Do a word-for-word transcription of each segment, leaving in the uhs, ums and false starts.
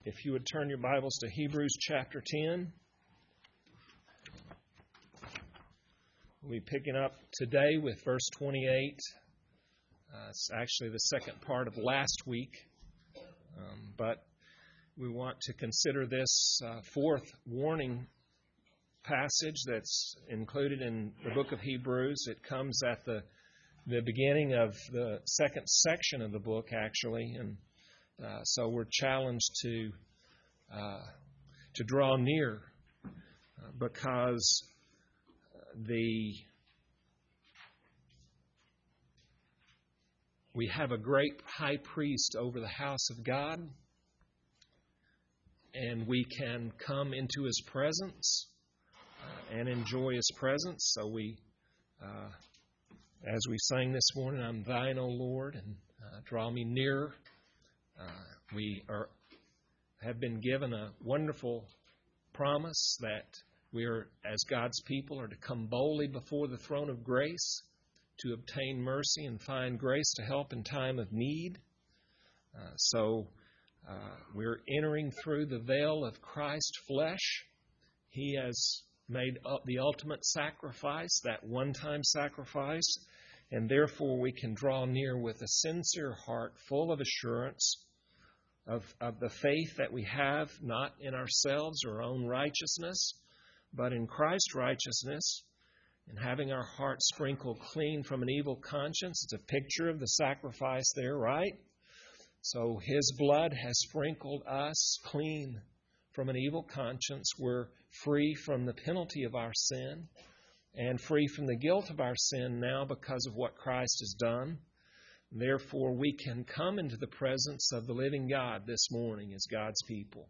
If you would turn your Bibles to Hebrews chapter ten. We'll be picking up today with verse twenty-eight. Uh, it's actually the second part of last week. Um, but we want to consider this uh, fourth warning passage that's included in the book of Hebrews. It comes at the, the beginning of the second section of the book, actually. And uh, so we're challenged to uh, to draw near uh, because the we have a great high priest over the house of God, and we can come into His presence uh, and enjoy His presence. So we, uh, as we sang this morning, I'm Thine, O Lord, and uh, draw me near. Uh, we are have been given a wonderful promise that we are, as God's people, are to come boldly before the throne of grace to obtain mercy and find grace to help in time of need. Uh, so uh, we're entering through the veil of Christ's flesh. He has made up the ultimate sacrifice, that one-time sacrifice, and therefore we can draw near with a sincere heart full of assurance of, of the faith that we have, not in ourselves or our own righteousness, but in Christ's righteousness, and having our hearts sprinkled clean from an evil conscience. It's a picture of the sacrifice there, right? So His blood has sprinkled us clean from an evil conscience. We're free from the penalty of our sin and free from the guilt of our sin now because of what Christ has done. Therefore, we can come into the presence of the living God this morning as God's people.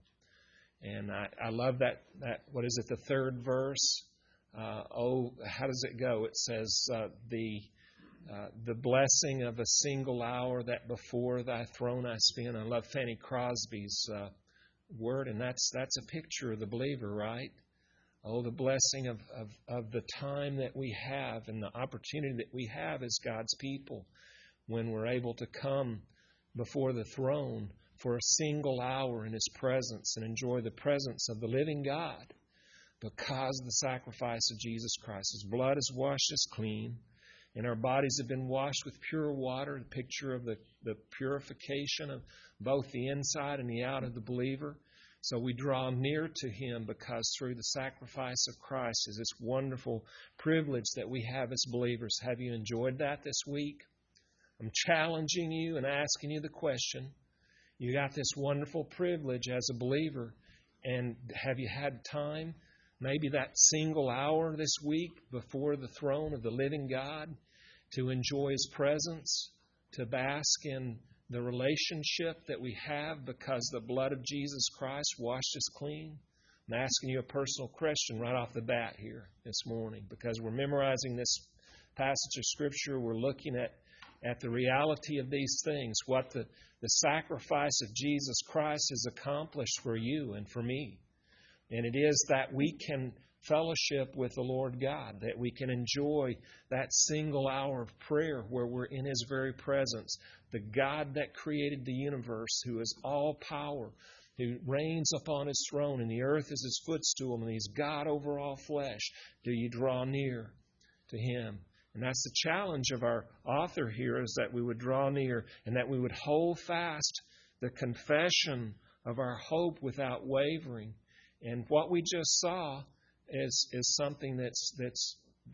And I, I love that, that, what is it, the third verse? Uh, oh, how does it go? It says, uh, the uh, the blessing of a single hour that before Thy throne I spend. I love Fanny Crosby's uh, word, and that's that's a picture of the believer, right? Oh, the blessing of, of, of the time that we have and the opportunity that we have as God's people when we're able to come before the throne for a single hour in His presence and enjoy the presence of the living God because of the sacrifice of Jesus Christ. His blood has washed us clean, and our bodies have been washed with pure water, a picture of the, the purification of both the inside and the out of the believer. So we draw near to Him because through the sacrifice of Christ is this wonderful privilege that we have as believers. Have you enjoyed that this week? I'm challenging you and asking you the question. You got this wonderful privilege as a believer, and have you had time, maybe that single hour this week before the throne of the living God, to enjoy His presence, to bask in the relationship that we have because the blood of Jesus Christ washed us clean? I'm asking you a personal question right off the bat here this morning because we're memorizing this passage of Scripture. We're looking at at the reality of these things, what the, the sacrifice of Jesus Christ has accomplished for you and for me. And it is that we can fellowship with the Lord God, that we can enjoy that single hour of prayer where we're in His very presence. The God that created the universe, who is all power, who reigns upon His throne, and the earth is His footstool, and He's God over all flesh. Do you draw near to Him? And that's the challenge of our author here, is that we would draw near and that we would hold fast the confession of our hope without wavering. And what we just saw is is something that's that's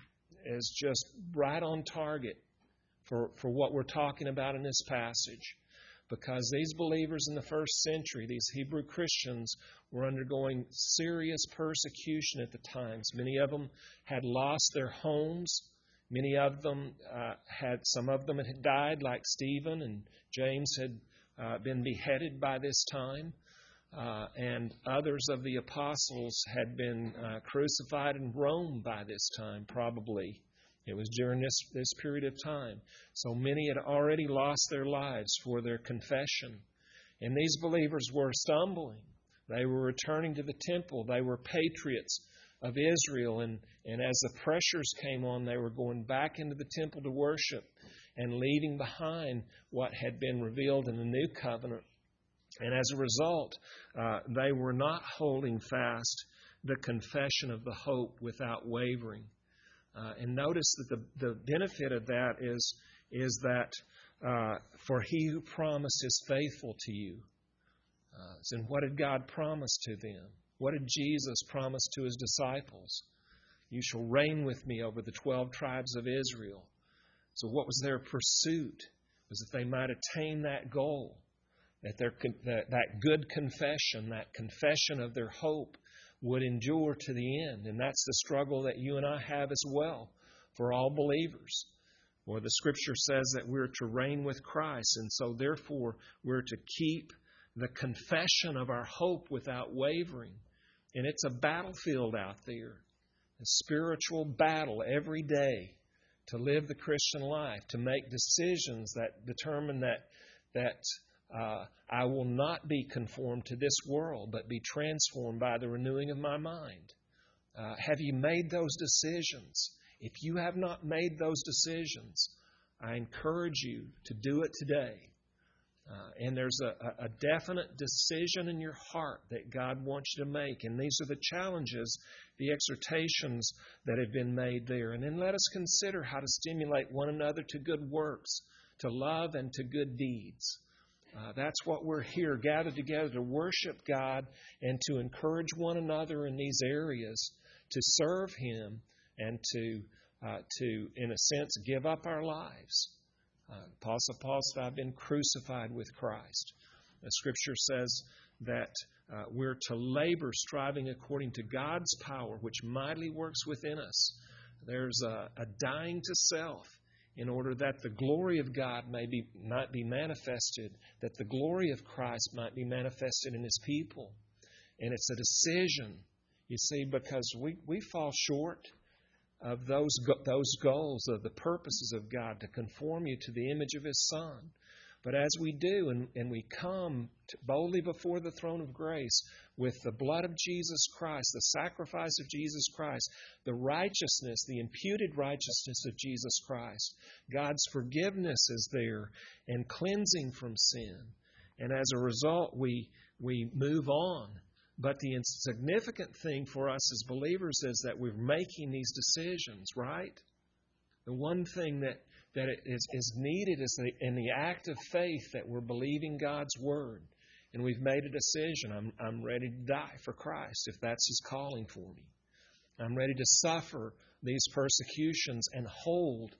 is just right on target for, for what we're talking about in this passage. Because these believers in the first century, these Hebrew Christians, were undergoing serious persecution at the times. Many of them had lost their homes. Many of them uh, had, some of them had died, like Stephen, and James had uh, been beheaded by this time. Uh, and others of the apostles had been uh, crucified in Rome by this time, probably. It was during this, this period of time. So many had already lost their lives for their confession. And these believers were stumbling. They were returning to the temple. They were patriots of Israel. And, and as the pressures came on, they were going back into the temple to worship and leaving behind what had been revealed in the new covenant And as a result, uh, they were not holding fast the confession of the hope without wavering. Uh, and notice that the, the benefit of that is, is that uh, for he who promised is faithful to you. Uh, and what did God promise to them? What did Jesus promise to his disciples? You shall reign with me over the twelve tribes of Israel. So what was their pursuit? It was that they might attain that goal, that, their, that that good confession, that confession of their hope would endure to the end. And that's the struggle that you and I have as well for all believers. Well, the Scripture says that we're to reign with Christ, and so therefore we're to keep the confession of our hope without wavering. And it's a battlefield out there, a spiritual battle every day to live the Christian life, to make decisions that determine that that uh, I will not be conformed to this world, but be transformed by the renewing of my mind. Uh, have you made those decisions? If you have not made those decisions, I encourage you to do it today. Uh, and there's a, a definite decision in your heart that God wants you to make. And these are the challenges, the exhortations that have been made there. And then let us consider how to stimulate one another to good works, to love and to good deeds. Uh, that's what we're here, gathered together to worship God and to encourage one another in these areas, to serve Him and to, uh, to in a sense, give up our lives. Uh, Apostle Paul said, I've been crucified with Christ. The Scripture says that uh, we're to labor, striving according to God's power, which mightily works within us. There's a, a dying to self in order that the glory of God may be might be manifested, that the glory of Christ might be manifested in His people. And it's a decision, you see, because we, we fall short of those those goals, of the purposes of God, to conform you to the image of His Son. But as we do, and, and we come to boldly before the throne of grace with the blood of Jesus Christ, the sacrifice of Jesus Christ, the righteousness, the imputed righteousness of Jesus Christ, God's forgiveness is there and cleansing from sin. And as a result, we we move on. But the significant thing for us as believers is that we're making these decisions, right? The one thing that, that is, is needed is the, in the act of faith that we're believing God's Word. And we've made a decision. I'm, I'm ready to die for Christ if that's His calling for me. I'm ready to suffer these persecutions and hold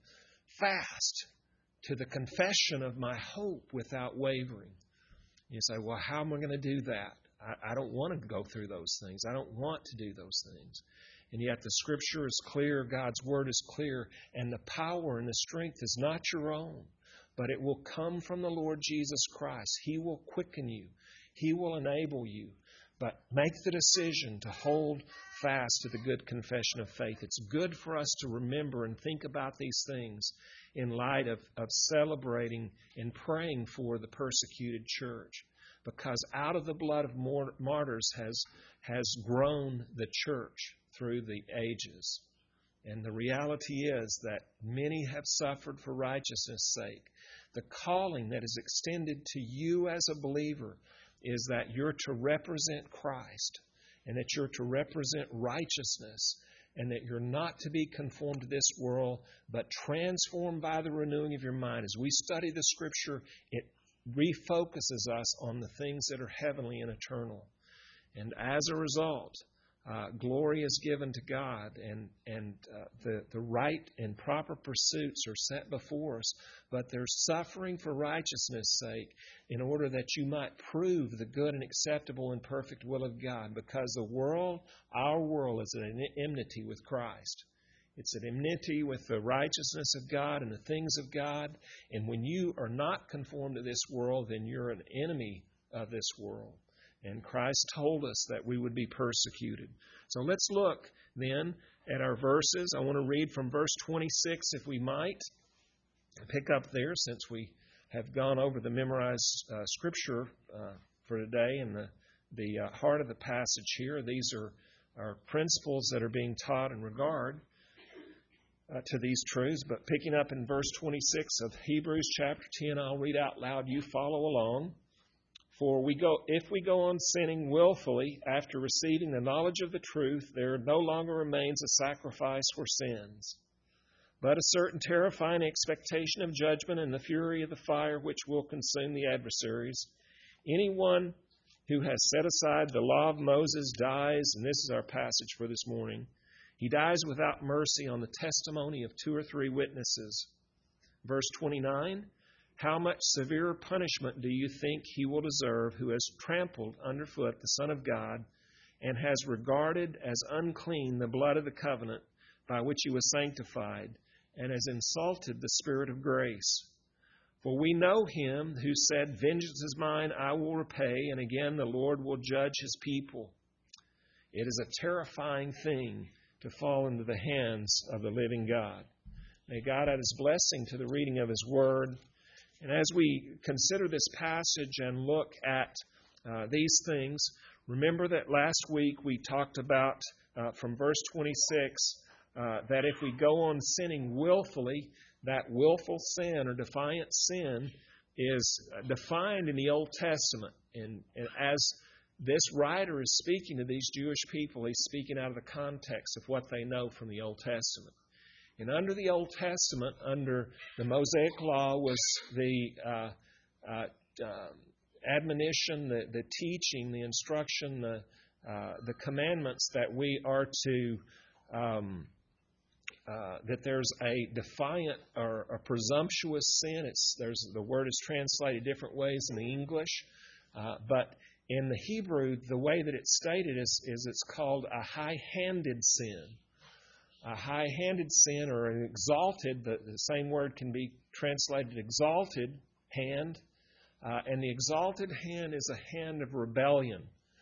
fast to the confession of my hope without wavering. You say, well, how am I going to do that? I don't want to go through those things. I don't want to do those things. And yet the Scripture is clear, God's Word is clear, and the power and the strength is not your own, but it will come from the Lord Jesus Christ. He will quicken you. He will enable you. But make the decision to hold fast to the good confession of faith. It's good for us to remember and think about these things in light of, of celebrating and praying for the persecuted church. Because out of the blood of martyrs has, has grown the church through the ages. And the reality is that many have suffered for righteousness' sake. The calling that is extended to you as a believer is that you're to represent Christ, and that you're to represent righteousness, and that you're not to be conformed to this world, but transformed by the renewing of your mind. As we study the Scripture, it refocuses us on the things that are heavenly and eternal. And as a result, uh, glory is given to God, and, and uh, the, the right and proper pursuits are set before us, but there's suffering for righteousness' sake in order that you might prove the good and acceptable and perfect will of God, because the world, our world, is at enmity with Christ. It's at enmity with the righteousness of God and the things of God. And when you are not conformed to this world, then you're an enemy of this world. And Christ told us that we would be persecuted. So let's look then at our verses. I want to read from verse twenty-six, if we might. Pick up there, since we have gone over the memorized uh, Scripture uh, for today and the, the uh, heart of the passage here. These are, are principles that are being taught in regard Uh, to these truths. But picking up in verse twenty-six of Hebrews chapter ten, I'll read out loud. You follow along. For we go, if we go on sinning willfully after receiving the knowledge of the truth, there no longer remains a sacrifice for sins, but a certain terrifying expectation of judgment and the fury of the fire which will consume the adversaries. Anyone who has set aside the law of Moses dies, and this is our passage for this morning, he dies without mercy on the testimony of two or three witnesses. Verse twenty-nine, how much severer punishment do you think he will deserve who has trampled underfoot the Son of God and has regarded as unclean the blood of the covenant by which he was sanctified, and has insulted the Spirit of grace? For we know him who said, vengeance is mine, I will repay, and again the Lord will judge his people. It is a terrifying thing to fall into the hands of the living God. May God add his blessing to the reading of his word. And as we consider this passage and look at uh, these things, remember that last week we talked about uh, from verse twenty-six uh, that if we go on sinning willfully, that willful sin or defiant sin is defined in the Old Testament. And, and as this writer is speaking to these Jewish people, he's speaking out of the context of what they know from the Old Testament. And under the Old Testament, under the Mosaic Law, was the uh, uh, uh, admonition, the, the teaching, the instruction, the, uh, the commandments that we are to, um, uh, that there's a defiant or a presumptuous sin. It's, there's, the word is translated different ways in the English, uh, but in the Hebrew, the way that it's stated is, is it's called a high-handed sin. A high-handed sin or an exalted, the, the same word can be translated exalted hand, uh, and the exalted hand is a hand of rebellion.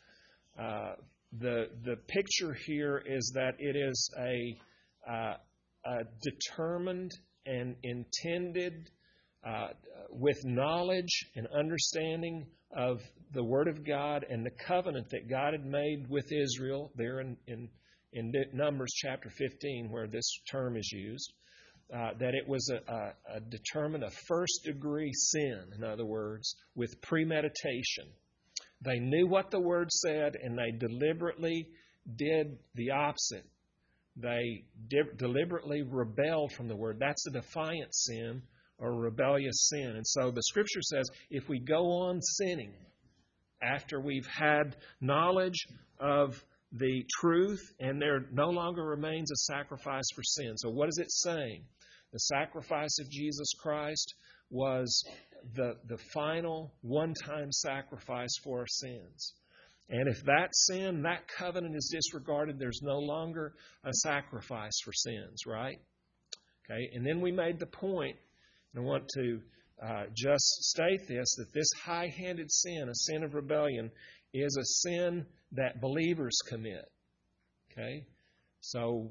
Uh, the the picture here is that it is a, uh, a determined and intended, uh, with knowledge and understanding of the Word of God and the covenant that God had made with Israel there in, in in Numbers chapter fifteen, where this term is used, uh, that it was a, a, a determined, a first-degree sin, in other words, with premeditation. They knew what the Word said, and they deliberately did the opposite. They de- deliberately rebelled from the Word. That's a defiant sin or a rebellious sin. And so the Scripture says, if we go on sinning after we've had knowledge of the truth, and there no longer remains a sacrifice for sin. So what is it saying? The sacrifice of Jesus Christ was the, the final one-time sacrifice for our sins. And if that sin, that covenant is disregarded, there's no longer a sacrifice for sins, right? Okay, and then we made the point, and I want to uh, just state this, that this high-handed sin, a sin of rebellion, is a sin that believers commit. Okay? So,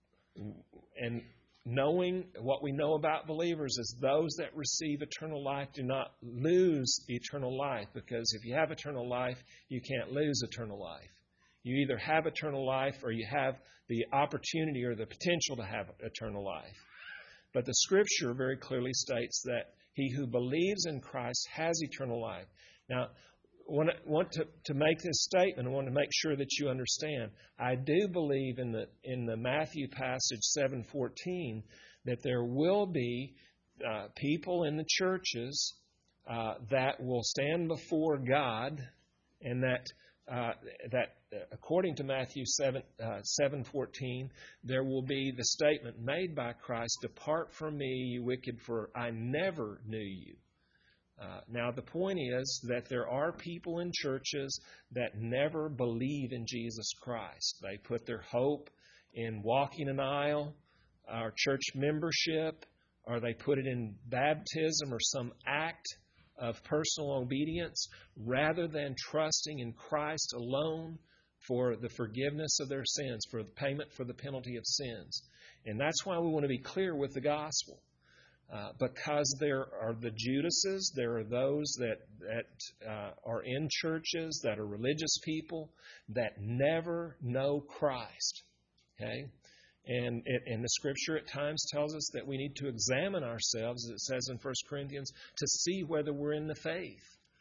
and knowing what we know about believers is those that receive eternal life do not lose eternal life, because if you have eternal life, you can't lose eternal life. You either have eternal life or you have the opportunity or the potential to have eternal life. But the Scripture very clearly states that he who believes in Christ has eternal life. Now, I want, to, want to, to make this statement. I want to make sure that you understand. I do believe in the in the Matthew passage seven fourteen that there will be uh, people in the churches uh, that will stand before God, and that uh, that according to Matthew seven seven fourteen, there will be the statement made by Christ, "Depart from me, you wicked, for I never knew you." Uh, now, the point is that there are people in churches that never believe in Jesus Christ. They put their hope in walking an aisle, or church membership, or they put it in baptism or some act of personal obedience, rather than trusting in Christ alone for the forgiveness of their sins, for the payment for the penalty of sins. And that's why we want to be clear with the gospel. Uh, because there are the Judases, there are those that, that uh, are in churches, that are religious people, that never know Christ. Okay? And, and the Scripture at times tells us that we need to examine ourselves, as it says in First Corinthians, to see whether we're in the faith.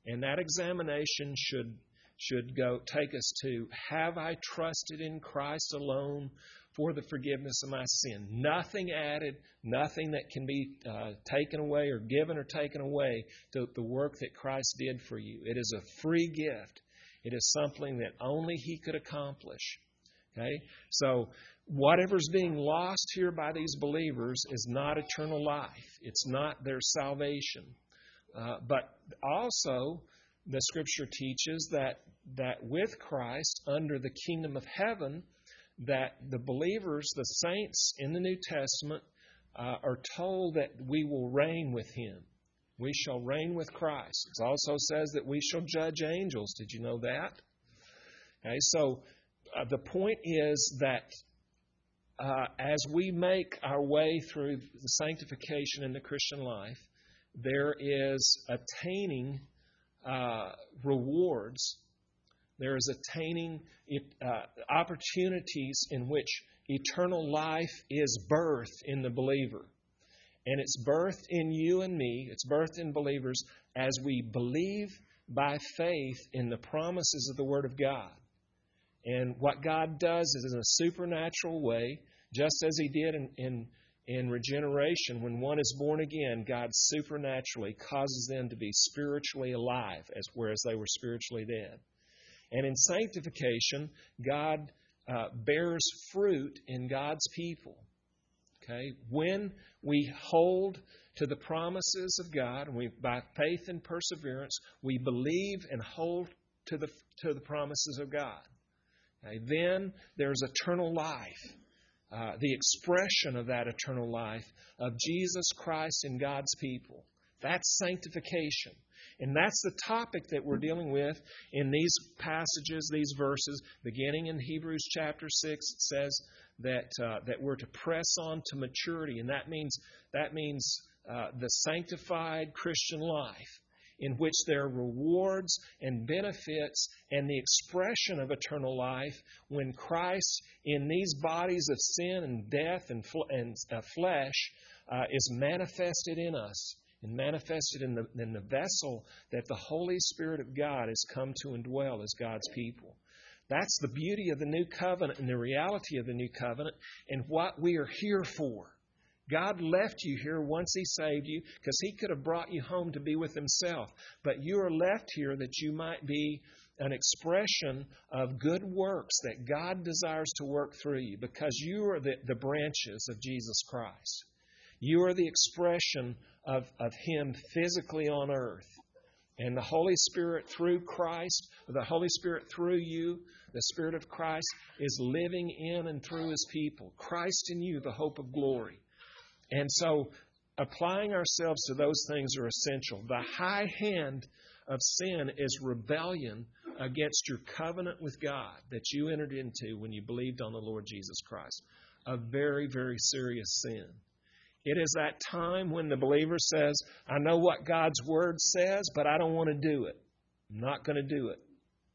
And that examination should should go take us to, have I trusted in Christ alone for the forgiveness of my sin? Nothing added, nothing that can be uh, taken away or given or taken away to the work that Christ did for you. It is a free gift. It is something that only He could accomplish. Okay? So whatever's being lost here by these believers is not eternal life. It's not their salvation. Uh, but also, the Scripture teaches that that with Christ, under the kingdom of heaven, that the believers, the saints in the New Testament, uh, are told that we will reign with Him. We shall reign with Christ. It also says that we shall judge angels. Did you know that? Okay, so uh, the point is that uh, as we make our way through the sanctification in the Christian life, there is attaining uh, rewards. There is attaining uh, opportunities in which eternal life is birthed in the believer. And it's birthed in you and me, it's birthed in believers as we believe by faith in the promises of the Word of God. And what God does is in a supernatural way, just as He did in, in, in regeneration. When one is born again, God supernaturally causes them to be spiritually alive, as whereas they were spiritually dead. And in sanctification, God uh, bears fruit in God's people. Okay? When we hold to the promises of God, and we, by faith and perseverance, we believe and hold to the to the promises of God. Okay? Then there's eternal life, uh, the expression of that eternal life of Jesus Christ in God's people. That's sanctification. And that's the topic that we're dealing with in these passages, these verses. Beginning in Hebrews chapter six, it says that uh, that we're to press on to maturity. And that means that means uh, the sanctified Christian life, in which there are rewards and benefits and the expression of eternal life when Christ, in these bodies of sin and death and, fl- and uh, flesh, uh, is manifested in us. And manifested in the, in the vessel that the Holy Spirit of God has come to indwell as God's people. That's the beauty of the new covenant and the reality of the new covenant and what we are here for. God left you here once He saved you because He could have brought you home to be with Himself. But you are left here that you might be an expression of good works that God desires to work through you, because you are the, the branches of Jesus Christ. You are the expression of, of Him physically on earth. And the Holy Spirit through Christ, the Holy Spirit through you, the Spirit of Christ is living in and through His people. Christ in you, the hope of glory. And so applying ourselves to those things are essential. The high hand of sin is rebellion against your covenant with God that you entered into when you believed on the Lord Jesus Christ. A very, very serious sin. It is that time when the believer says, I know what God's Word says, but I don't want to do it. I'm not going to do it.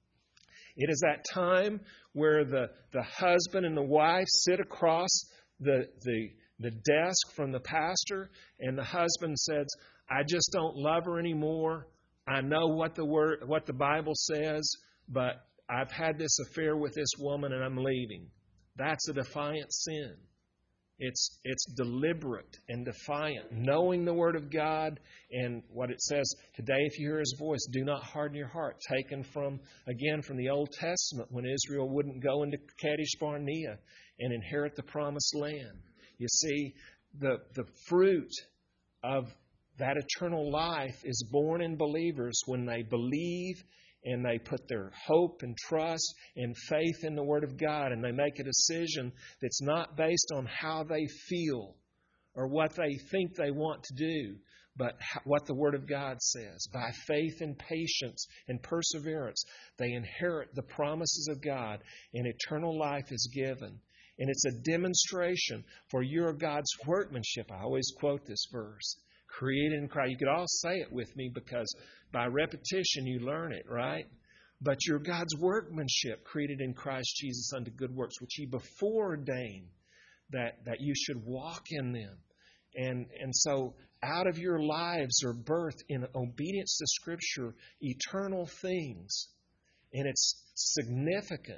It is that time where the, the husband and the wife sit across the, the, the desk from the pastor, and the husband says, I just don't love her anymore. I know what the word, what the Bible says, but I've had this affair with this woman and I'm leaving. That's a defiant sin. It's it's deliberate and defiant, knowing the Word of God and what it says, today if you hear His voice, do not harden your heart. Taken from, again, from the Old Testament when Israel wouldn't go into Kadesh Barnea and inherit the promised land. You see, the, the fruit of that eternal life is born in believers when they believe and they put their hope and trust and faith in the Word of God, and they make a decision that's not based on how they feel or what they think they want to do, but what the Word of God says. By faith and patience and perseverance, they inherit the promises of God, and eternal life is given. And it's a demonstration for your God's workmanship. I always quote this verse. Created in Christ. You could all say it with me because by repetition you learn it, right? But you're God's workmanship, created in Christ Jesus unto good works, which He before ordained that, that you should walk in them. And, and so out of your lives are birthed in obedience to Scripture eternal things. And it's significant,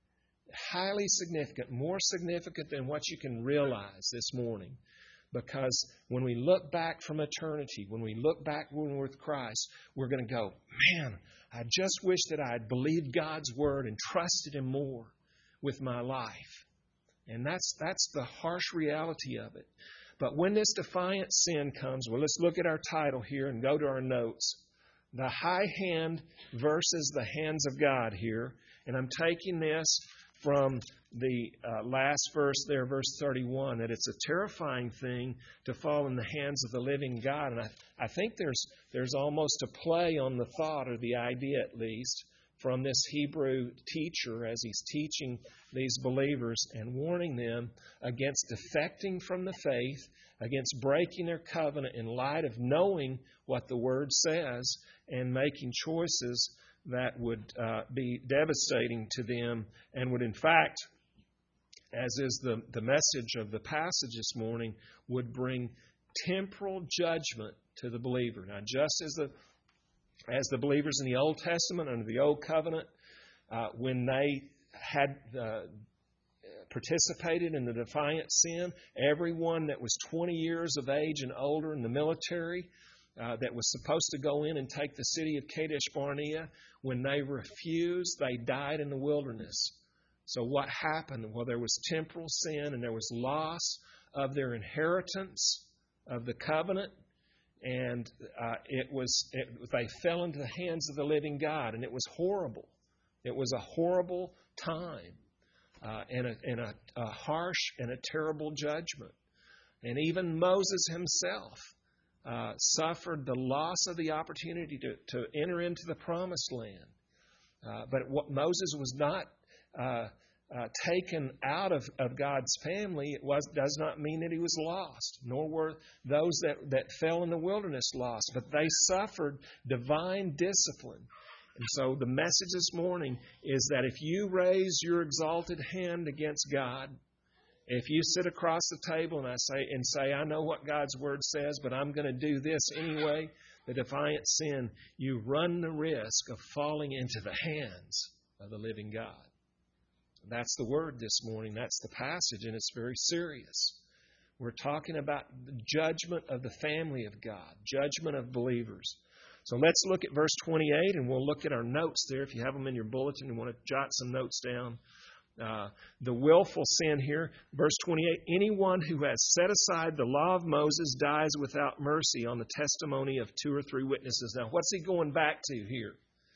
highly significant, more significant than what you can realize this morning. Because when we look back from eternity, when we look back when we're with Christ, we're going to go, man, I just wish that I had believed God's Word and trusted Him more with my life. And that's that's the harsh reality of it. But when this defiant sin comes, well, let's look at our title here and go to our notes. The high hand versus the hands of God here. And I'm taking this from the uh, last verse there, verse thirty-one, that it's a terrifying thing to fall in the hands of the living God. And I, I think there's there's almost a play on the thought, or the idea at least, from this Hebrew teacher as he's teaching these believers and warning them against defecting from the faith, against breaking their covenant in light of knowing what the Word says and making choices that would uh, be devastating to them and would, in fact, as is the, the message of the passage this morning, would bring temporal judgment to the believer. Now, just as the as the believers in the Old Testament, under the Old Covenant, uh, when they had uh, participated in the defiant sin, everyone that was twenty years of age and older in the military uh, that was supposed to go in and take the city of Kadesh Barnea, when they refused, they died in the wilderness. So what happened? Well, there was temporal sin and there was loss of their inheritance of the covenant. And uh, it was it, they fell into the hands of the living God, and it was horrible. It was a horrible time, uh, and, a, and a, a harsh and a terrible judgment. And even Moses himself uh, suffered the loss of the opportunity to, to enter into the promised land. Uh, but what Moses was not uh, uh, taken out of, of God's family, it was does not mean that he was lost, nor were those that, that fell in the wilderness lost, but they suffered divine discipline. And so the message this morning is that if you raise your exalted hand against God, if you sit across the table and I say and say, I know what God's Word says, but I'm going to do this anyway, the defiant sin, you run the risk of falling into the hands of the living God. That's the word this morning. That's the passage, and it's very serious. We're talking about the judgment of the family of God, judgment of believers. So let's look at verse twenty-eight, and we'll look at our notes there. If you have them in your bulletin and want to jot some notes down. Uh, the willful sin here, verse twenty-eight, anyone who has set aside the law of Moses dies without mercy on the testimony of two or three witnesses. Now, what's he going back to here?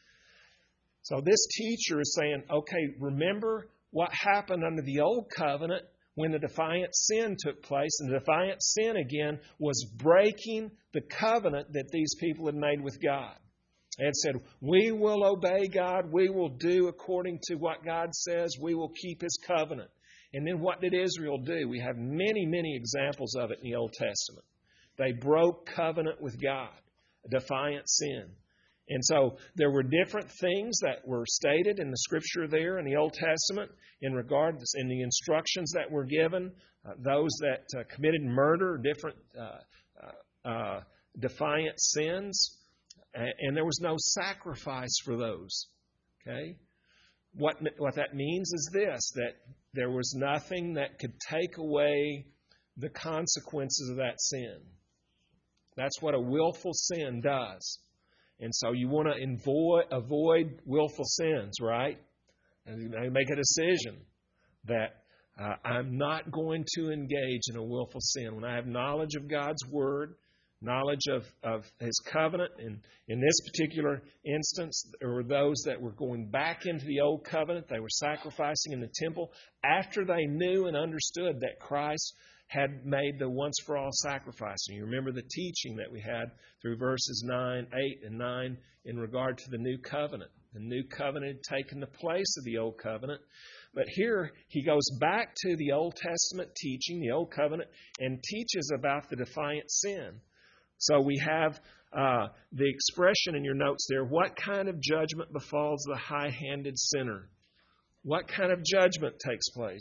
So this teacher is saying, okay, remember what happened under the old covenant when the defiant sin took place. And the defiant sin, again, was breaking the covenant that these people had made with God. They had said, we will obey God. We will do according to what God says. We will keep His covenant. And then what did Israel do? We have many, many examples of it in the Old Testament. They broke covenant with God, a defiant sin. And so there were different things that were stated in the Scripture there in the Old Testament in regard to in the instructions that were given. Uh, those that uh, committed murder, different uh, uh, uh, defiant sins, and there was no sacrifice for those. Okay, what what that means is this: that there was nothing that could take away the consequences of that sin. That's what a willful sin does. And so you want to avoid, avoid willful sins, right? And you make a decision that uh, I'm not going to engage in a willful sin. When I have knowledge of God's Word, knowledge of, of His covenant, and in this particular instance, there were those that were going back into the old covenant. They were sacrificing in the temple after they knew and understood that Christ had made the once-for-all sacrifice. And you remember the teaching that we had through verses nine, eight, and nine in regard to the new covenant. The new covenant had taken the place of the old covenant. But here he goes back to the Old Testament teaching, the old covenant, and teaches about the defiant sin. So we have uh, the expression in your notes there, what kind of judgment befalls the high-handed sinner? What kind of judgment takes place?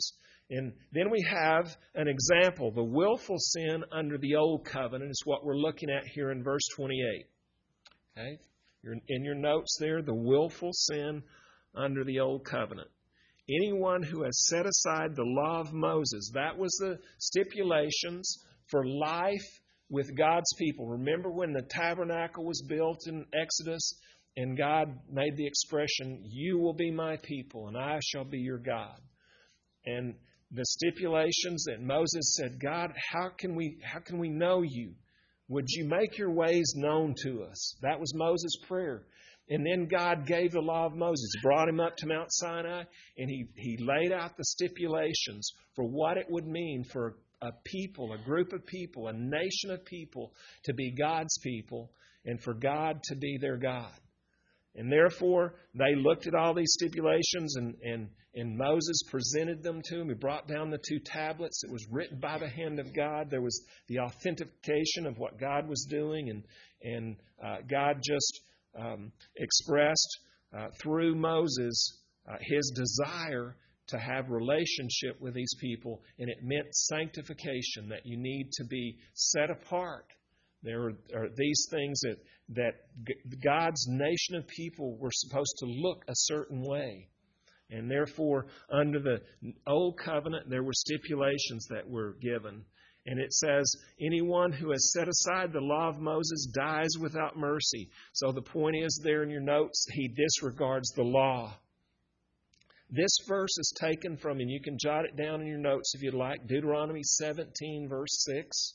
And then we have an example. The willful sin under the old covenant is what we're looking at here in verse twenty-eight. Okay? You're in your notes there, the willful sin under the old covenant. Anyone who has set aside the law of Moses, that was the stipulations for life with God's people. Remember when the tabernacle was built in Exodus and God made the expression, "You will be my people and I shall be your God." And the stipulations that Moses said, "God, how can we how can we know you? Would you make your ways known to us?" That was Moses' prayer. And then God gave the law of Moses, brought him up to Mount Sinai, and he, he laid out the stipulations for what it would mean for a people, a group of people, a nation of people to be God's people and for God to be their God. And therefore, they looked at all these stipulations, and, and, and Moses presented them to him. He brought down the two tablets. It was written by the hand of God. There was the authentication of what God was doing, and, and uh, God just um, expressed uh, through Moses uh, his desire to have relationship with these people, and it meant sanctification, that you need to be set apart. There are, are these things that, that God's nation of people were supposed to look a certain way. And therefore, under the Old Covenant, there were stipulations that were given. And it says, anyone who has set aside the law of Moses dies without mercy. So the point is there in your notes, he disregards the law. This verse is taken from, and you can jot it down in your notes if you'd like, Deuteronomy seventeen, verse six.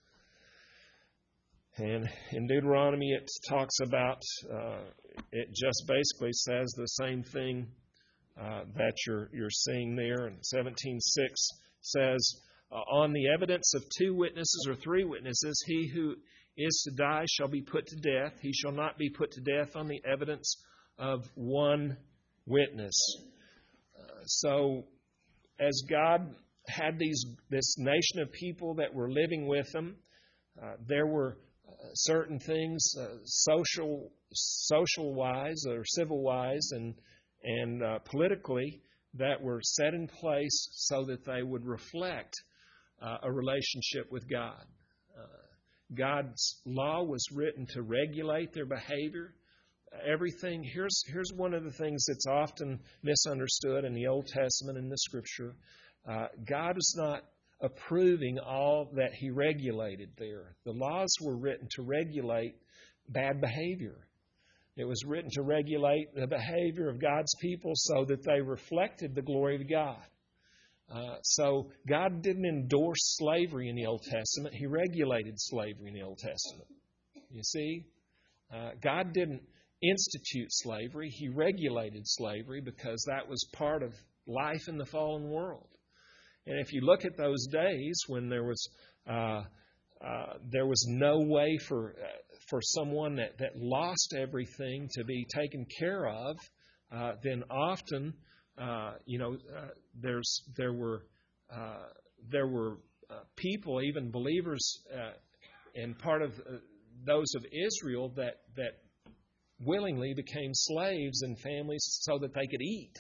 And in Deuteronomy, it talks about, uh, it just basically says the same thing uh, that you're you're seeing there. And seventeen six says, uh, on the evidence of two witnesses or three witnesses, he who is to die shall be put to death. He shall not be put to death on the evidence of one witness. Uh, so, as God had these this nation of people that were living with him, uh, there were certain things, uh, social, social-wise or civil-wise and and uh, politically, that were set in place so that they would reflect uh, a relationship with God. Uh, God's law was written to regulate their behavior. Everything. Here's here's one of the things that's often misunderstood in the Old Testament and the Scripture. Uh, God is not approving all that he regulated there. The laws were written to regulate bad behavior. It was written to regulate the behavior of God's people so that they reflected the glory of God. Uh, so God didn't endorse slavery in the Old Testament. He regulated slavery in the Old Testament. You see? Uh, God didn't institute slavery. He regulated slavery because that was part of life in the fallen world. And if you look at those days when there was uh, uh, there was no way for uh, for someone that, that lost everything to be taken care of, uh, then often uh, you know uh, there's there were uh, there were uh, people, even believers, uh, and part of uh, those of Israel that that willingly became slaves in families so that they could eat.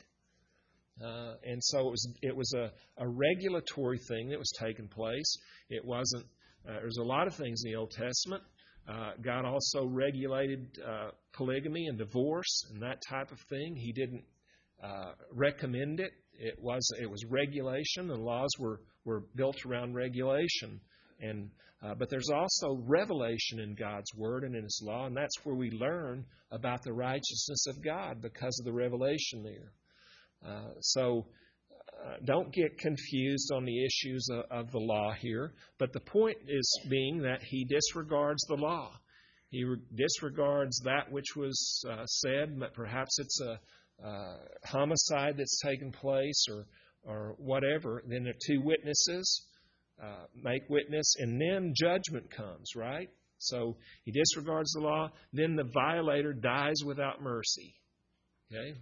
Uh, and so it was it was a, a regulatory thing that was taking place. It wasn't, uh, there's a lot of things in the Old Testament. Uh, God also regulated uh, polygamy and divorce and that type of thing. He didn't uh, recommend it. It was it was regulation. The laws were, were built around regulation. And uh, but there's also revelation in God's Word and in His law, and that's where we learn about the righteousness of God because of the revelation there. Uh, so uh, don't get confused on the issues of, of the law here. But the point is being that he disregards the law. He re- disregards that which was uh, said. Perhaps it's a uh, homicide that's taken place or, or whatever. Then there are two witnesses. Uh, make witness, and then judgment comes, right? So he disregards the law. Then the violator dies without mercy. Okay?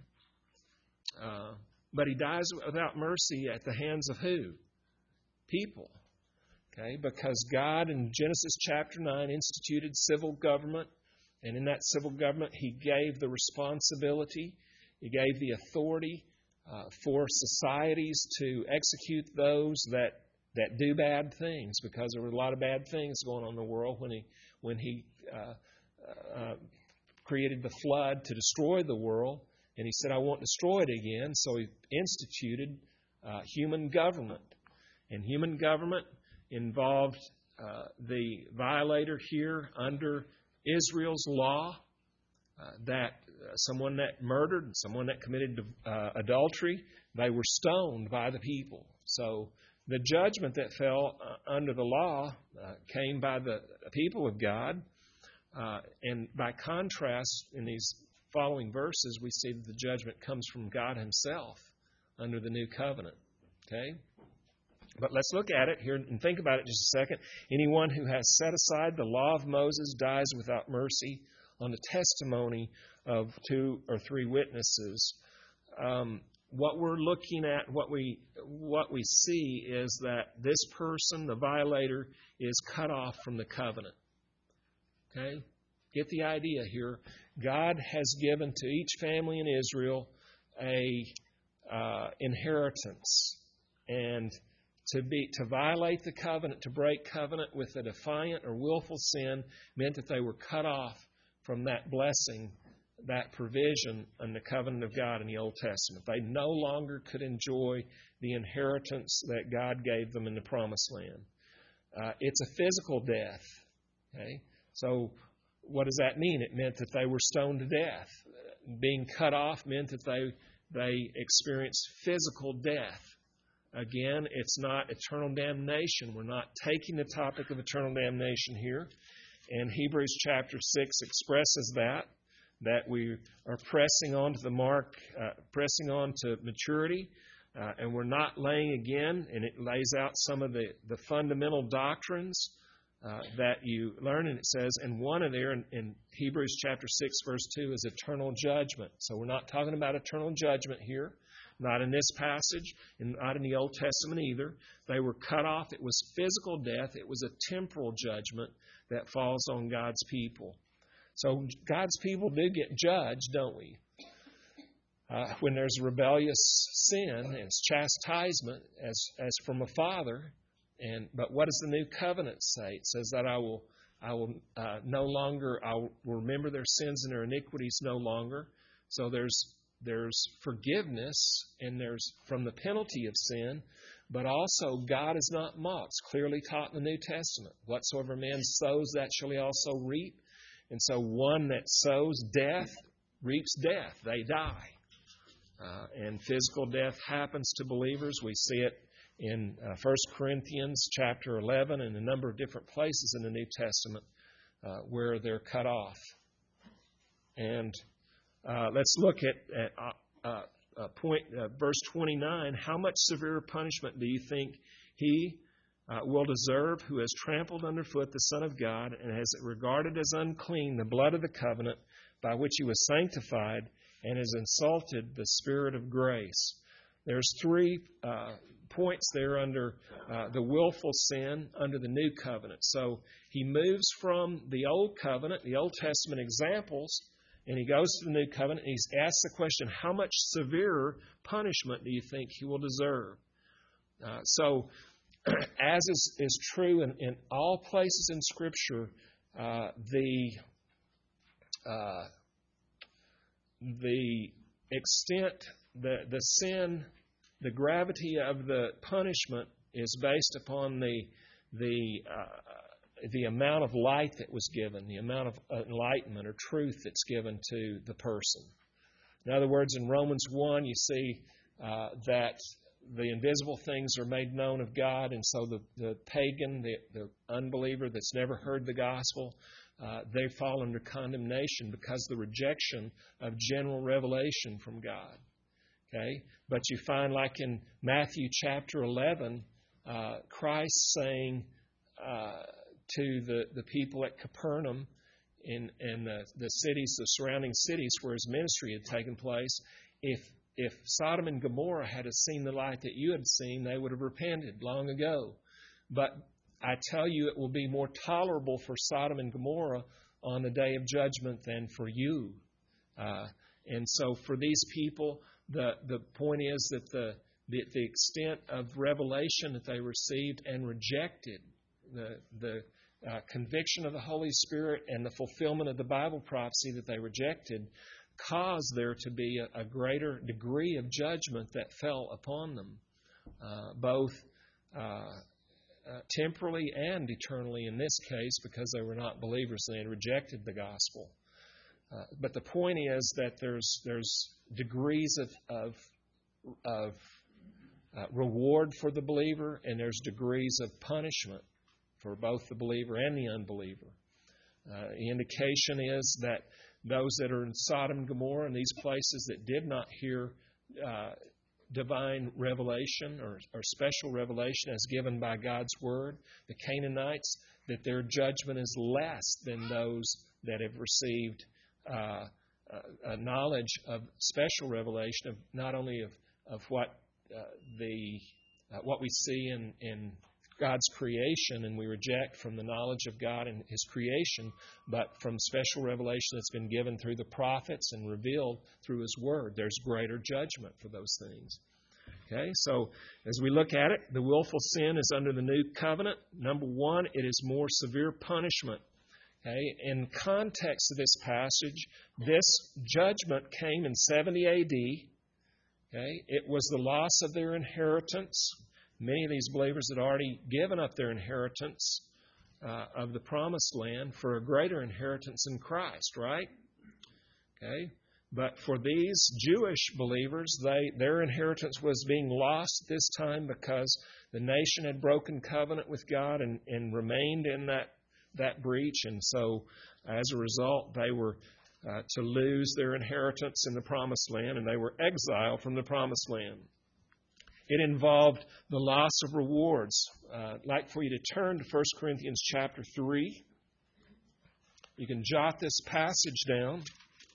Uh, but he dies without mercy at the hands of who? People. Okay, because God in Genesis chapter nine instituted civil government, and in that civil government He gave the responsibility, He gave the authority uh, for societies to execute those that that do bad things, because there were a lot of bad things going on in the world when he when he uh, uh, created the flood to destroy the world. And he said, I won't destroy it again. So he instituted uh, human government. And human government involved uh, the violator here under Israel's law, uh, that uh, someone that murdered, someone that committed uh, adultery, they were stoned by the people. So the judgment that fell uh, under the law uh, came by the people of God. Uh, and by contrast, in these following verses, we see that the judgment comes from God Himself under the new covenant. Okay? But let's look at it here and think about it just a second. Anyone who has set aside the law of Moses dies without mercy on the testimony of two or three witnesses. Um, what we're looking at, what we what we see is that this person, the violator, is cut off from the covenant. Okay? Get the idea here. God has given to each family in Israel a uh, inheritance, and to be to violate the covenant, to break covenant with a defiant or willful sin, meant that they were cut off from that blessing, that provision in the covenant of God in the Old Testament. They no longer could enjoy the inheritance that God gave them in the Promised Land. Uh, it's a physical death. Okay? So what does that mean? It meant that they were stoned to death. Being cut off meant that they they experienced physical death. Again, it's not eternal damnation. We're not taking the topic of eternal damnation here. And Hebrews chapter six expresses that, that we are pressing on to the mark, uh, pressing on to maturity, uh, and we're not laying again, and it lays out some of the, the fundamental doctrines Uh, that you learn, and it says, and one of there in, in Hebrews chapter six, verse two, is eternal judgment. So we're not talking about eternal judgment here, not in this passage, and not in the Old Testament either. They were cut off. It was physical death. It was a temporal judgment that falls on God's people. So God's people do get judged, don't we? Uh, when there's rebellious sin, it's chastisement as as from a father. And but what does the new covenant say? It says that I will, I will uh, no longer, I will remember their sins and their iniquities no longer. So there's there's forgiveness, and there's from the penalty of sin, but also God is not mocked. It's clearly taught in the New Testament. Whatsoever man sows, that shall he also reap. And so one that sows death reaps death. They die, uh, and physical death happens to believers. We see it in uh, First Corinthians chapter eleven and a number of different places in the New Testament uh, where they're cut off. And uh, let's look at, at uh, uh, point uh, verse twenty-nine. How much severe punishment do you think he uh, will deserve who has trampled underfoot the Son of God and has regarded as unclean the blood of the covenant by which he was sanctified and has insulted the Spirit of grace? There's three uh, points there under uh, the willful sin under the new covenant. So he moves from the old covenant, the Old Testament examples, and he goes to the new covenant, and he's asked the question, how much severer punishment do you think he will deserve? Uh, so as is, is true in, in all places in Scripture, uh, the uh, the extent, the, the sin, the gravity of the punishment is based upon the the uh, the amount of light that was given, the amount of enlightenment or truth that's given to the person. In other words, in Romans one, you see uh, that the invisible things are made known of God, and so the, the pagan, the, the unbeliever that's never heard the gospel, uh, they fall under condemnation because of the rejection of general revelation from God. Okay, but you find, like in Matthew chapter eleven, uh, Christ saying uh, to the, the people at Capernaum in, in the, the cities, the surrounding cities where his ministry had taken place, if if Sodom and Gomorrah had seen the light that you had seen, they would have repented long ago. But I tell you, it will be more tolerable for Sodom and Gomorrah on the day of judgment than for you. Uh, and so for these people, the the point is that the the, the extent of revelation that they received and rejected, the the uh, conviction of the Holy Spirit and the fulfillment of the Bible prophecy that they rejected, caused there to be a, a greater degree of judgment that fell upon them, uh, both uh, uh, temporally and eternally in this case, because they were not believers and they had rejected the gospel. Uh, but the point is that there's there's degrees of of, of uh, reward for the believer, and there's degrees of punishment for both the believer and the unbeliever. Uh, the indication is that those that are in Sodom and Gomorrah and these places that did not hear uh, divine revelation or, or special revelation as given by God's Word, the Canaanites, that their judgment is less than those that have received uh, a, a knowledge of special revelation of not only of, of what uh, the uh, what we see in, in God's creation, and we reject from the knowledge of God and His creation, but from special revelation that's been given through the prophets and revealed through His Word. There's greater judgment for those things. Okay, so as we look at it, the willful sin is under the new covenant. Number one, it is more severe punishment. Okay, in context of this passage, this judgment came in seventy A D. Okay, it was the loss of their inheritance. Many of these believers had already given up their inheritance uh, of the promised land for a greater inheritance in Christ, right? Okay, but for these Jewish believers, they their inheritance was being lost this time because the nation had broken covenant with God and, and remained in that, that breach, and so as a result, they were uh, to lose their inheritance in the promised land, and they were exiled from the promised land. It involved the loss of rewards. Uh, I'd like for you to turn to First Corinthians chapter three. You can jot this passage down,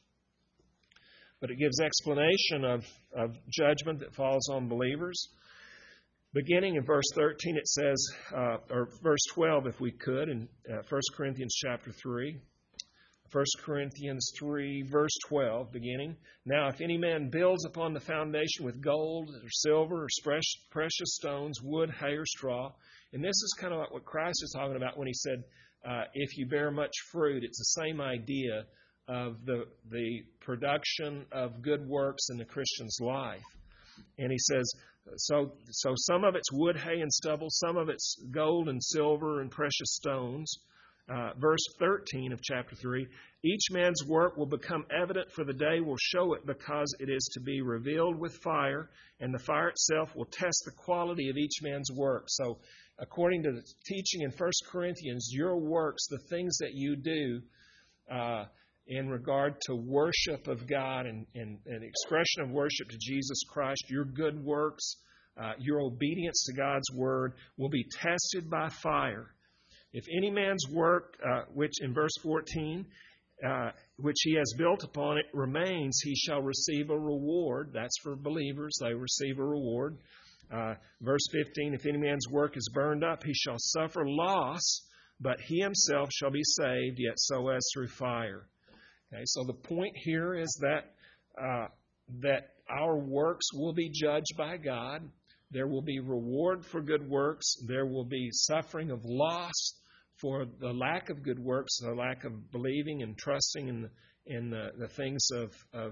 but it gives explanation of, of judgment that falls on believers. Beginning in verse thirteen, it says, uh, or verse twelve, if we could, in uh, First Corinthians chapter three. First Corinthians three, verse twelve, beginning. Now, if any man builds upon the foundation with gold or silver or precious stones, wood, hay, or straw, and this is kind of like what Christ is talking about when He said, uh, if you bear much fruit, it's the same idea of the, the production of good works in the Christian's life. And He says, so, so some of it's wood, hay, and stubble, some of it's gold and silver and precious stones. Uh, verse thirteen of chapter three, each man's work will become evident, for the day will show it, because it is to be revealed with fire, and the fire itself will test the quality of each man's work. So, according to the teaching in First Corinthians, your works, the things that you do uh, in regard to worship of God and, and, and expression of worship to Jesus Christ, your good works, uh, your obedience to God's Word will be tested by fire. If any man's work, uh, which in verse fourteen, uh, which he has built upon it remains, he shall receive a reward. That's for believers. They receive a reward. Uh, verse fifteen, if any man's work is burned up, he shall suffer loss, but he himself shall be saved, yet so as through fire. Okay, so the point here is that uh, that our works will be judged by God. There will be reward for good works. There will be suffering of loss for the lack of good works, the lack of believing and trusting in the, in the, the things of, of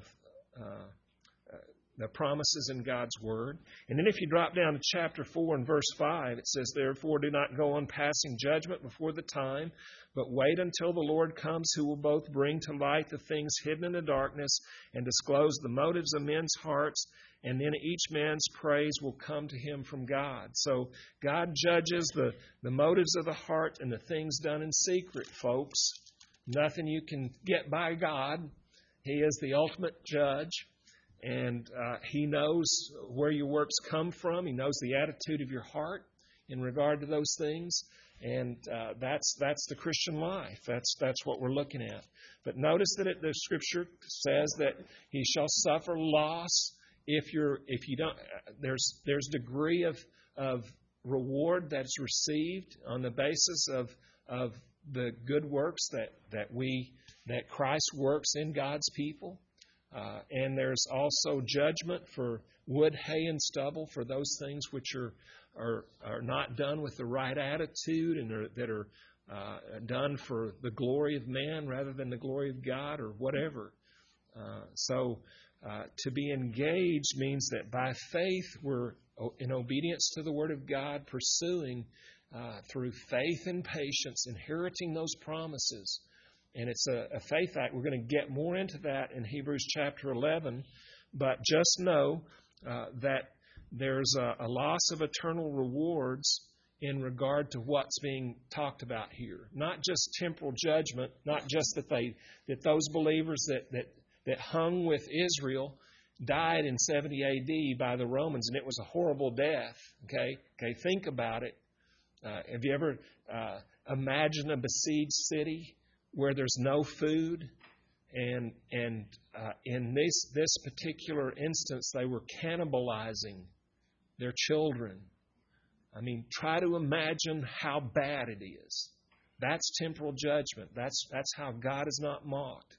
uh, uh, the promises in God's Word. And then if you drop down to chapter four and verse five, it says, therefore do not go on passing judgment before the time, but wait until the Lord comes, who will both bring to light the things hidden in the darkness and disclose the motives of men's hearts. And then each man's praise will come to him from God. So God judges the, the motives of the heart and the things done in secret, folks. Nothing you can get by God. He is the ultimate judge. And uh, He knows where your works come from. He knows the attitude of your heart in regard to those things. And uh, that's that's the Christian life. That's that's what we're looking at. But notice that it, the Scripture says that he shall suffer loss. If you're, if you don't, there's there's degree of of reward that's received on the basis of of the good works that, that we that Christ works in God's people. Uh, and there's also judgment for wood, hay, and stubble, for those things which are are, are not done with the right attitude and are, that are uh, done for the glory of man rather than the glory of God or whatever. Uh, so uh, to be engaged means that by faith we're in obedience to the Word of God, pursuing uh, through faith and patience, inheriting those promises. And it's a, a faith act. We're going to get more into that in Hebrews chapter eleven. But just know uh, that there's a, a loss of eternal rewards in regard to what's being talked about here. Not just temporal judgment, not just that they that those believers that, that, that hung with Israel died in seventy A D by the Romans, and it was a horrible death. Okay, okay. Think about it. Uh, have you ever uh, imagined a besieged city where there's no food, and and uh, in this this particular instance, they were cannibalizing their children? I mean, try to imagine how bad it is. That's temporal judgment. That's that's how God is not mocked,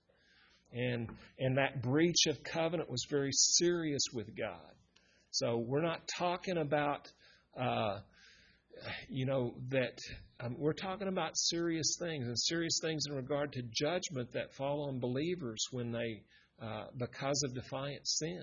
and and that breach of covenant was very serious with God. So we're not talking about. Uh, You know, that um, we're talking about serious things, and serious things in regard to judgment that fall on believers when they, uh, because of defiant sin.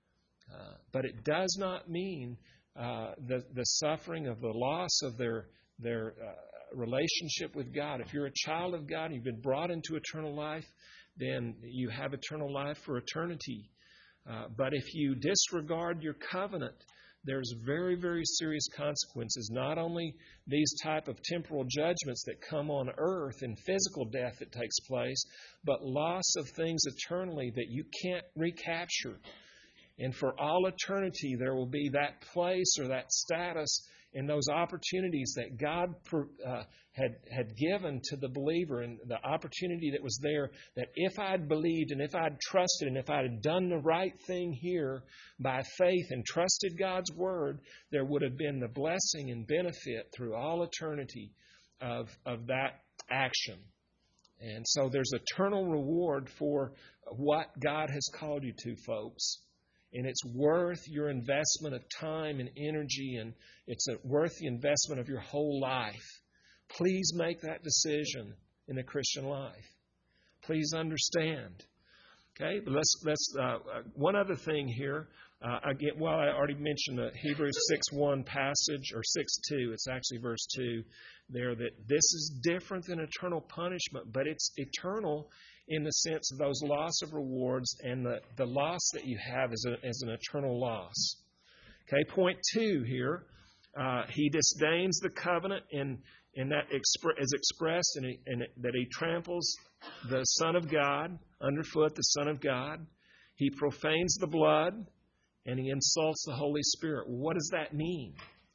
Uh, but it does not mean uh, the the suffering of the loss of their their uh, relationship with God. If you're a child of God and you've been brought into eternal life, then you have eternal life for eternity. Uh, but if you disregard your covenant, there's very, very serious consequences, not only these type of temporal judgments that come on earth and physical death that takes place, but loss of things eternally that you can't recapture. And for all eternity, there will be that place or that status and those opportunities that God uh, had had given to the believer, and the opportunity that was there, that if I'd believed and if I'd trusted and if I'd have done the right thing here by faith and trusted God's Word, there would have been the blessing and benefit through all eternity of, of that action. And so there's eternal reward for what God has called you to, folks. And it's worth your investment of time and energy, and it's worth the investment of your whole life. Please make that decision in the Christian life. Please understand. Okay, but let's let's uh, one other thing here. Uh, again, well, I already mentioned the Hebrews six one passage, or six two. It's actually verse two there, that this is different than eternal punishment, but it's eternal in the sense of those loss of rewards, and the, the loss that you have is, a, is an eternal loss. Okay, point two here. Uh, he disdains the covenant, and, and that expre- is expressed in, a, in a, that he tramples the Son of God, underfoot the Son of God. He profanes the blood, and he insults the Holy Spirit. What does that mean?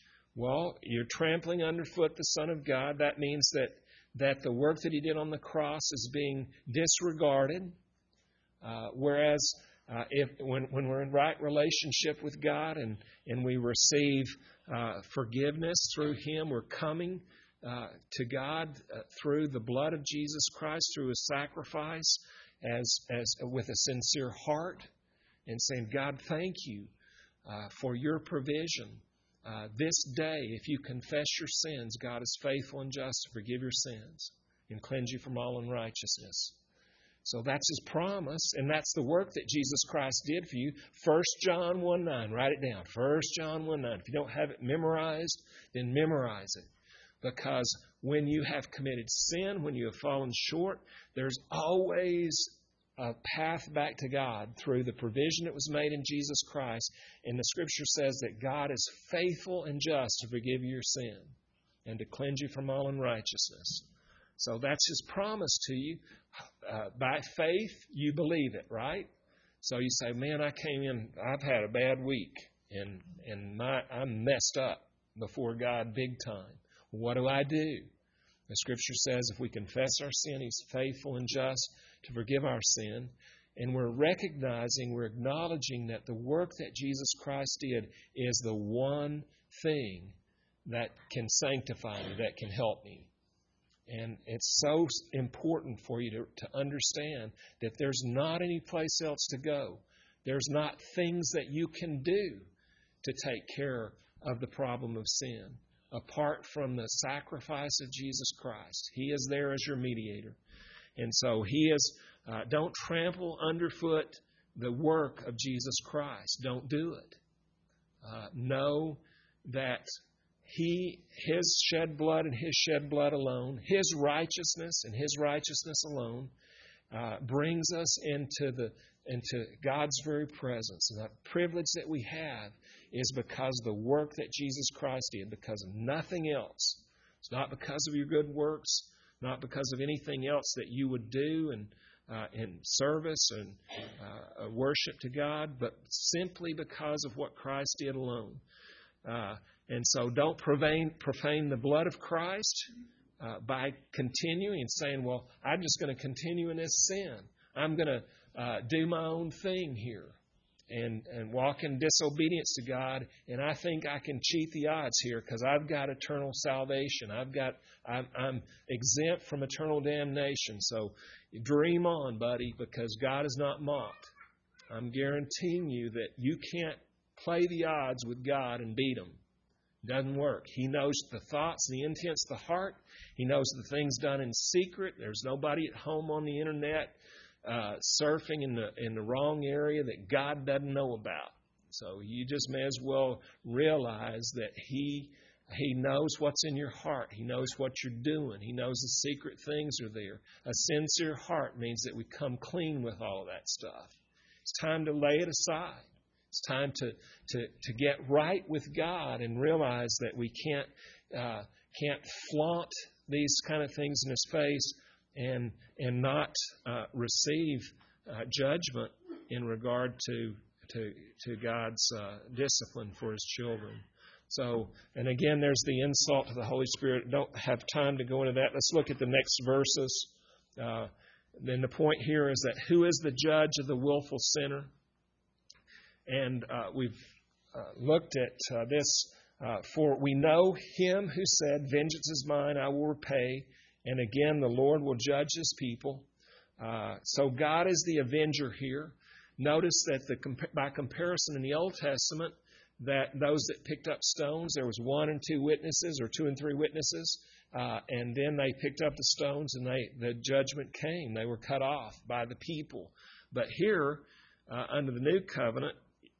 Well, you're trampling underfoot the Son of God. That means that that the work that he did on the cross is being disregarded, uh, whereas uh, if when, when we're in right relationship with God and, and we receive uh, forgiveness through Him, we're coming uh, to God uh, through the blood of Jesus Christ, through His sacrifice, as as with a sincere heart, and saying, God, thank you uh, for your provision. Uh, this day, if you confess your sins, God is faithful and just to forgive your sins and cleanse you from all unrighteousness. So that's His promise, and that's the work that Jesus Christ did for you. First John one nine, write it down. First John one nine. If you don't have it memorized, then memorize it. Because when you have committed sin, when you have fallen short, there's always a path back to God through the provision that was made in Jesus Christ. And the Scripture says that God is faithful and just to forgive your sin and to cleanse you from all unrighteousness. So that's His promise to you. Uh, by faith, you believe it, right? So you say, man, I came in, I've had a bad week, and, and my, I'm messed up before God big time. What do I do? The Scripture says if we confess our sin, He's faithful and just to forgive our sin. And we're recognizing, we're acknowledging that the work that Jesus Christ did is the one thing that can sanctify me, that can help me. And it's so important for you to, to understand that there's not any place else to go. There's not things that you can do to take care of the problem of sin apart from the sacrifice of Jesus Christ. He is there as your mediator. And so He is, uh, don't trample underfoot the work of Jesus Christ. Don't do it. Uh, know that He, His shed blood and His shed blood alone, His righteousness and His righteousness alone, uh, brings us into the into God's very presence. And the privilege that we have is because of the work that Jesus Christ did, because of nothing else. It's not because of your good works, not because of anything else that you would do and uh, in service and uh, worship to God, but simply because of what Christ did alone. Uh, and so don't profane, profane the blood of Christ uh, by continuing and saying, well, I'm just going to continue in this sin. I'm going to uh, do my own thing here and, and walk in disobedience to God, and I think I can cheat the odds here because I've got eternal salvation. I've got I'm, I'm exempt from eternal damnation. So dream on, buddy, because God is not mocked. I'm guaranteeing you that you can't play the odds with God and beat Him. It doesn't work. He knows the thoughts, the intents of the heart. He knows the things done in secret. There's nobody at home on the internet uh, surfing in the in the wrong area that God doesn't know about. So you just may as well realize that He He knows what's in your heart. He knows what you're doing. He knows the secret things are there. A sincere heart means that we come clean with all of that stuff. It's time to lay it aside. It's time to, to, to get right with God and realize that we can't uh, can't flaunt these kind of things in His face and and not uh, receive uh, judgment in regard to to to God's uh, discipline for His children. So, and again, there's the insult to the Holy Spirit. Don't have time to go into that. Let's look at the next verses. Uh, then the point here is that who is the judge of the willful sinner? And uh, we've uh, looked at uh, this. Uh, For we know Him who said, vengeance is mine, I will repay. And again, the Lord will judge His people. Uh, so God is the avenger here. Notice that the by comparison in the Old Testament, that those that picked up stones, there was one and two witnesses or two and three witnesses. Uh, and then they picked up the stones and they the judgment came. They were cut off by the people. But here, uh, under the new covenant,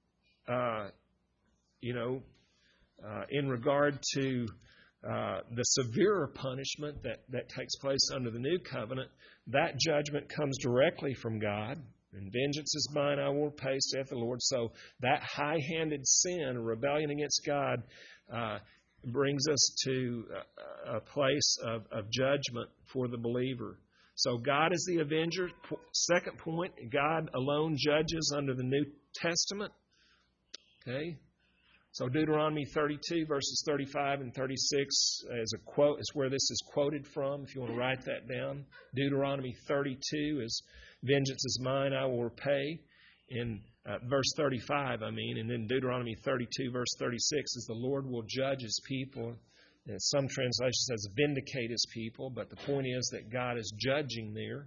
Uh, you know, uh, in regard to uh, the severer punishment that, that takes place under the new covenant, that judgment comes directly from God. And vengeance is mine, I will repay, saith the Lord. So that high-handed sin, a rebellion against God, uh, brings us to a, a place of, of judgment for the believer. So God is the avenger. Second point, God alone judges under the New Testament. Okay, so Deuteronomy thirty-two, verses thirty-five and thirty-six is a quote. Is where this is quoted from. If you want to write that down, Deuteronomy thirty-two is "Vengeance is mine; I will repay." In uh, verse thirty-five, I mean, and then Deuteronomy thirty-two, verse thirty-six is the Lord will judge His people. And some translation says vindicate His people, but the point is that God is judging there.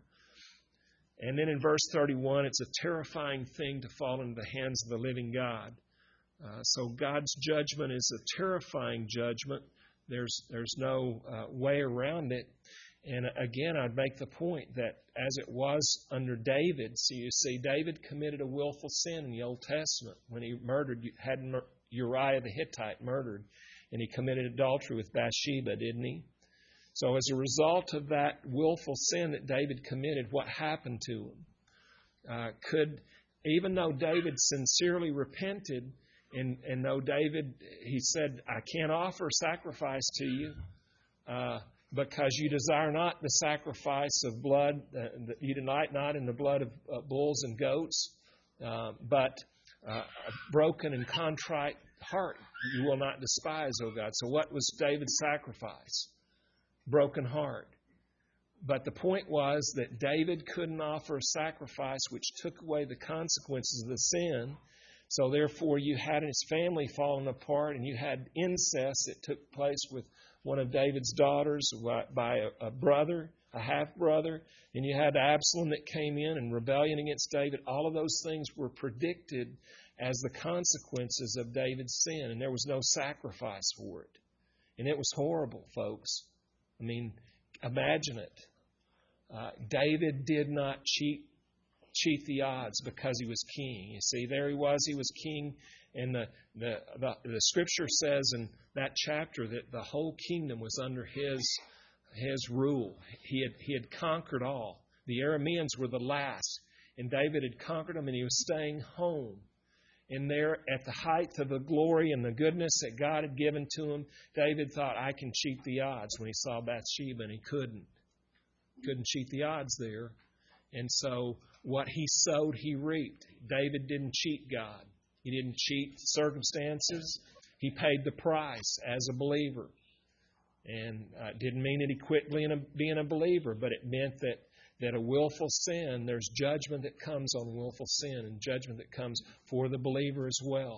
And then in verse thirty-one, it's a terrifying thing to fall into the hands of the living God. Uh, so God's judgment is a terrifying judgment. There's there's no uh, way around it. And again, I'd make the point that as it was under David, so you see, David committed a willful sin in the Old Testament when he murdered, had Uriah the Hittite murdered, and he committed adultery with Bathsheba, didn't he? So as a result of that willful sin that David committed, what happened to him? Uh, could, even though David sincerely repented, And, and though David, he said, I can't offer sacrifice to you uh, because you desire not the sacrifice of blood. Uh, you delight not in the blood of uh, bulls and goats, uh, but uh, a broken and contrite heart you will not despise, O God. So what was David's sacrifice? Broken heart. But the point was that David couldn't offer a sacrifice which took away the consequences of the sin. So therefore, you had his family falling apart, and you had incest that took place with one of David's daughters by a brother, a half-brother, and you had Absalom that came in and rebellion against David. All of those things were predicted as the consequences of David's sin, and there was no sacrifice for it. And it was horrible, folks. I mean, imagine it. Uh, David did not cheat cheat the odds because he was king. You see, there he was, he was king, and the, the, the, the Scripture says in that chapter that the whole kingdom was under his his rule. He had, he had conquered all. The Arameans were the last, and David had conquered them, and he was staying home. And there, at the height of the glory and the goodness that God had given to him, David thought, I can cheat the odds when he saw Bathsheba, and he couldn't. Couldn't cheat the odds there. And so what he sowed, he reaped. David didn't cheat God. He didn't cheat circumstances. He paid the price as a believer. And uh, it didn't mean that he quit being a, being a believer, but it meant that, that a willful sin, there's judgment that comes on willful sin and judgment that comes for the believer as well.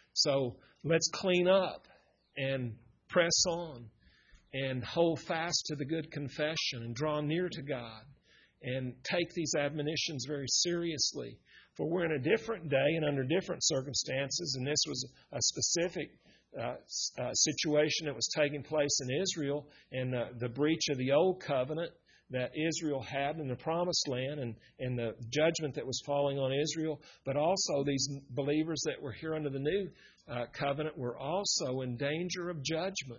So let's clean up and press on and hold fast to the good confession and draw near to God. And take these admonitions very seriously. For we're in a different day and under different circumstances, and this was a specific uh, uh, situation that was taking place in Israel, and uh, the breach of the old covenant that Israel had in the promised land, and, and the judgment that was falling on Israel. But also these believers that were here under the new uh, covenant were also in danger of judgment,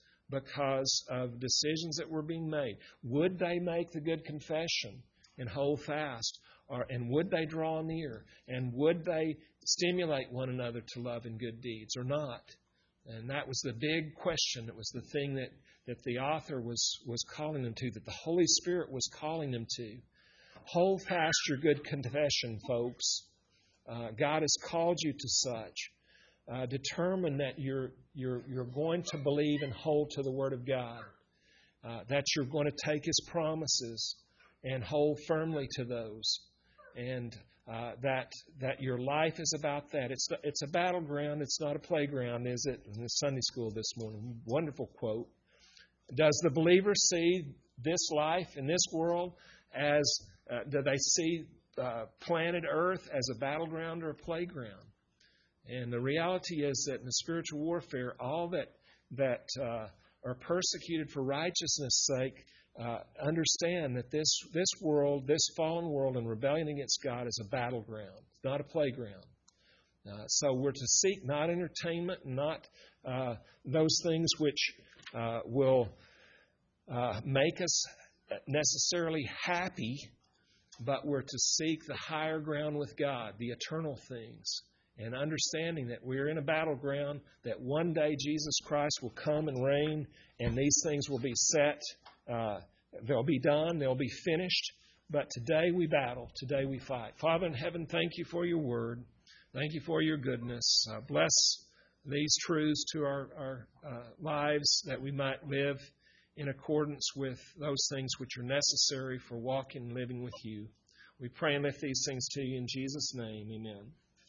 because of decisions that were being made. Would they make the good confession and hold fast? Or, and would they draw near? And would they stimulate one another to love and good deeds or not? And that was the big question. It was the thing that, that the author was, was calling them to, that the Holy Spirit was calling them to. Hold fast your good confession, folks. Uh, God has called you to such. Uh, determine that you're you're you're going to believe and hold to the Word of God. Uh, that you're going to take His promises and hold firmly to those, and uh, that that your life is about that. It's it's a battleground. It's not a playground, is it? In the Sunday school this morning, wonderful quote. Does the believer see this life in this world as uh, do they see uh, planet Earth as a battleground or a playground? And the reality is that in the spiritual warfare, all that that uh, are persecuted for righteousness' sake uh, understand that this this world, this fallen world in rebellion against God is a battleground. It's not a playground. Uh, so we're to seek not entertainment, not uh, those things which uh, will uh, make us necessarily happy, but we're to seek the higher ground with God, the eternal things. And understanding that we're in a battleground, that one day Jesus Christ will come and reign, and these things will be set. Uh, they'll be done. They'll be finished. But today we battle. Today we fight. Father in heaven, thank you for your word. Thank you for your goodness. Uh, bless these truths to our, our uh, lives, that we might live in accordance with those things which are necessary for walking and living with you. We pray and lift these things to you in Jesus' name. Amen.